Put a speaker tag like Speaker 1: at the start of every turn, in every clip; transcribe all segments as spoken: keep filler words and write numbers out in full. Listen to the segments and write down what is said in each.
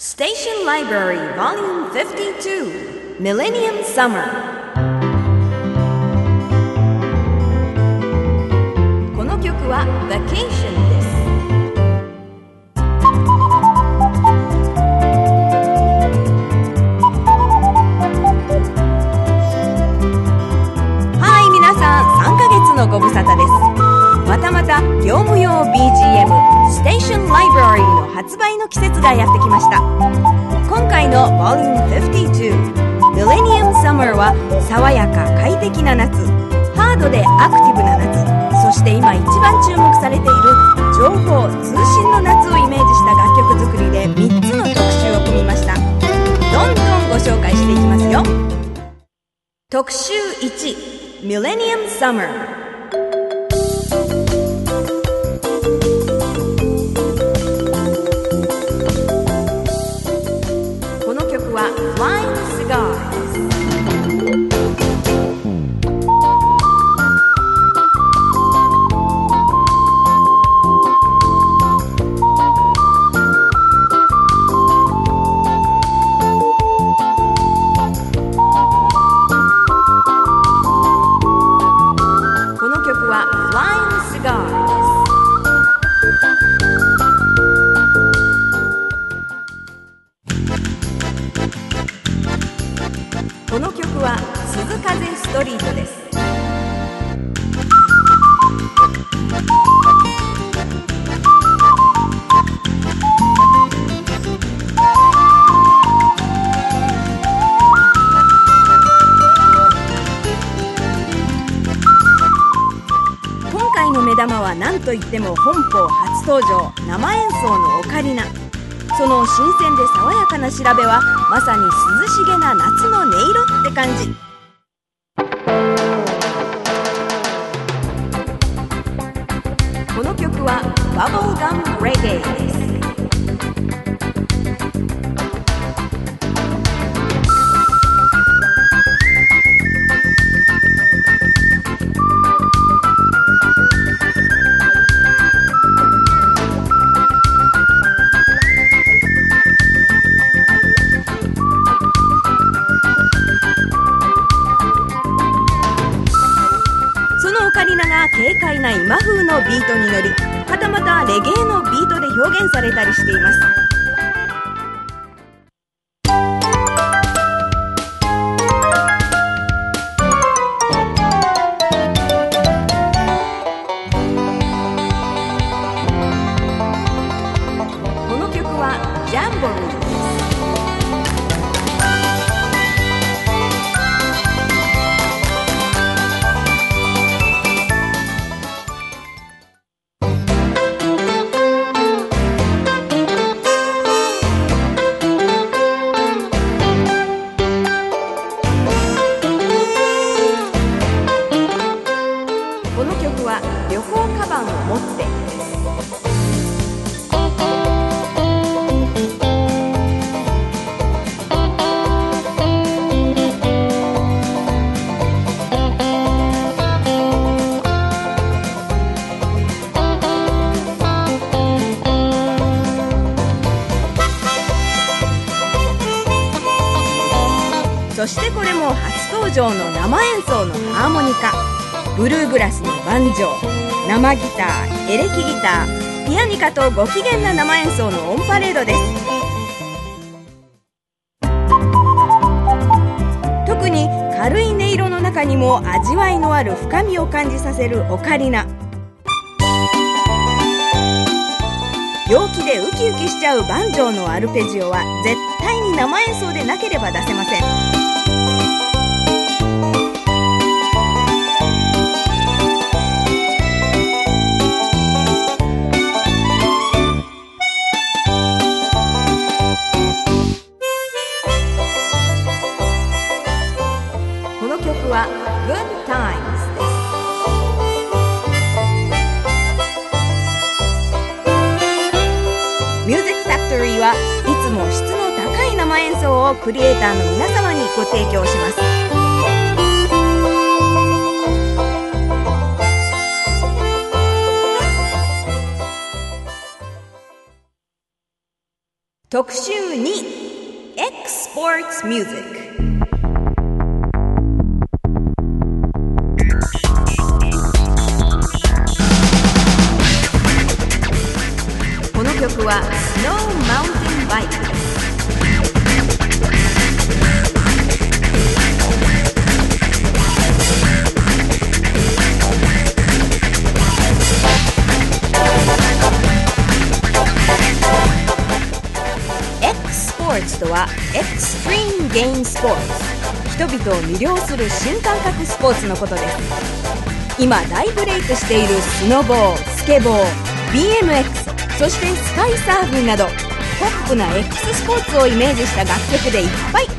Speaker 1: Station Library Volume フィフティーツー Millennium Summer。 この曲は Vacation です。はい、皆さんさんかげつのご無沙汰です。またまた業務用 ビージーエム Station Library の発売の季節がやってきました。今回の Volume フィフティーツー Millennium Summer は爽やか快適な夏、ハードでアクティブな夏、そして今一番注目されている情報通信の夏をイメージした楽曲作りでみっつの特集を組みました。どんどんご紹介していきますよ。特集いち Millennium Summer。Flying Cigars。 この曲は Flying Cigar です。この曲は鈴風ストリートです。今回の目玉は何といっても本邦初登場、生演奏のオカリナ。その新鮮で爽やかな調べはまさに涼しげな夏の音色って感じ。この曲はバブルガムレゲエです。軽快な今風のビートに乗り、はたまたレゲエのビートで表現されたりしています。この曲はジャンボリーです。この曲は旅行カバンを持ってです。そしてこれも初登場の生演奏のハーモニカ、ブルーグラスのバンジョー、生ギター、エレキギター、ピアニカとご機嫌な生演奏のオンパレードです。特に軽い音色の中にも味わいのある深みを感じさせるオカリナ。陽気でウキウキしちゃうバンジョーのアルペジオは絶対に生演奏でなければ出せません。この曲は Good Times です。ミュージックファクトリーはいつも質の高い生演奏をクリエイターの皆様にご提供します。 特集に X Sports Music。この曲は Snow Mountain Bike です。X スポーツとは Extreme Game Sports、 人々を魅了する新感覚スポーツのことです。今大ブレイクしているスノボー、スケボー、 ビーエムエックス、そしてスカイサーフィンなどポップな X スポーツをイメージした楽曲でいっぱい。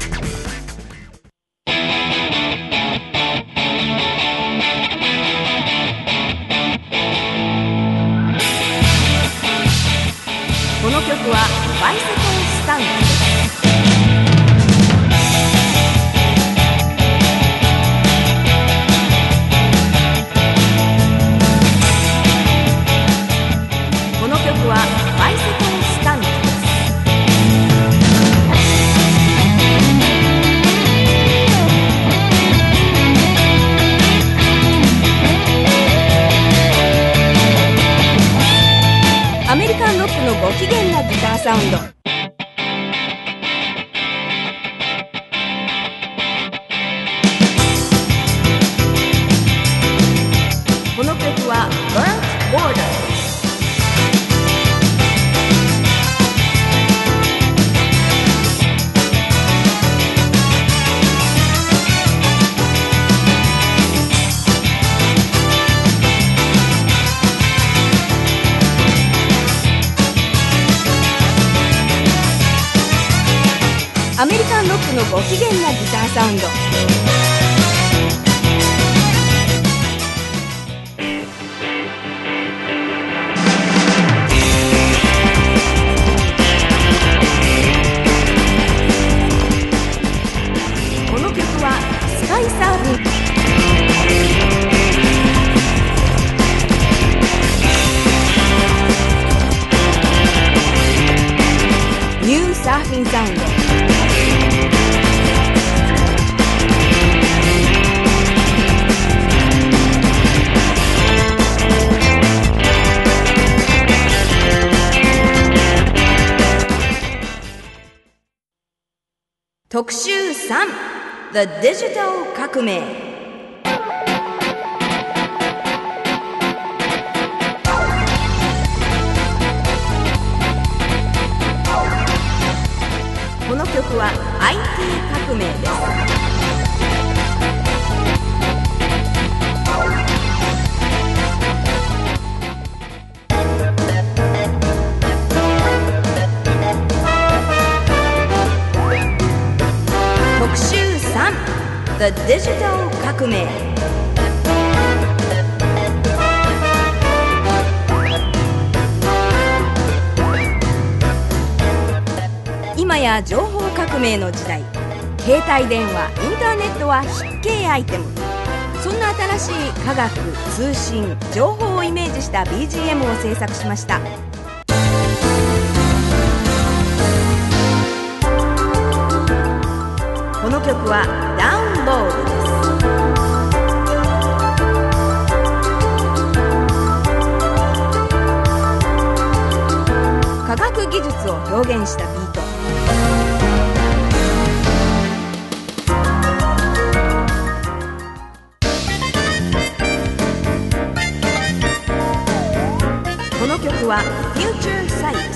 Speaker 1: この曲はバイセコルスタンドです。この曲はバイセコルスタンドです。アメリカンロックのご機嫌なギターサウンド。この曲は Burnt Border です。アメリカンロックのご機嫌なギターサウンド。この曲はスカイサーフィン。ニューサーフィンサウンド。特集さん The Digital 革命。この曲は アイティー 革命です。特集さん The Digital 革命。今や情報革命の時代、携帯電話、インターネットは必携アイテム。そんな新しい科学、通信、情報をイメージした ビージーエム を制作しました。この曲はダウンロードです。科学技術を表現したビート。この曲は Future Sight です。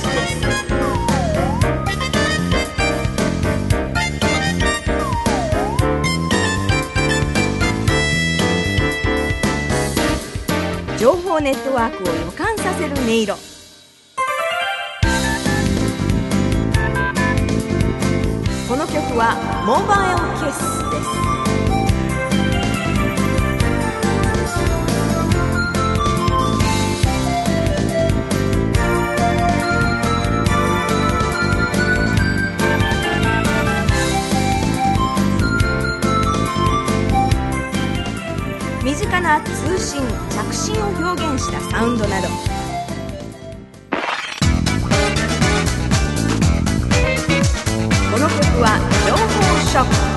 Speaker 1: 情報ネットワークを予感させる音色。この曲はモバイルキスです。身近な通信、着信を表現したサウンドなど、 は情報ショック。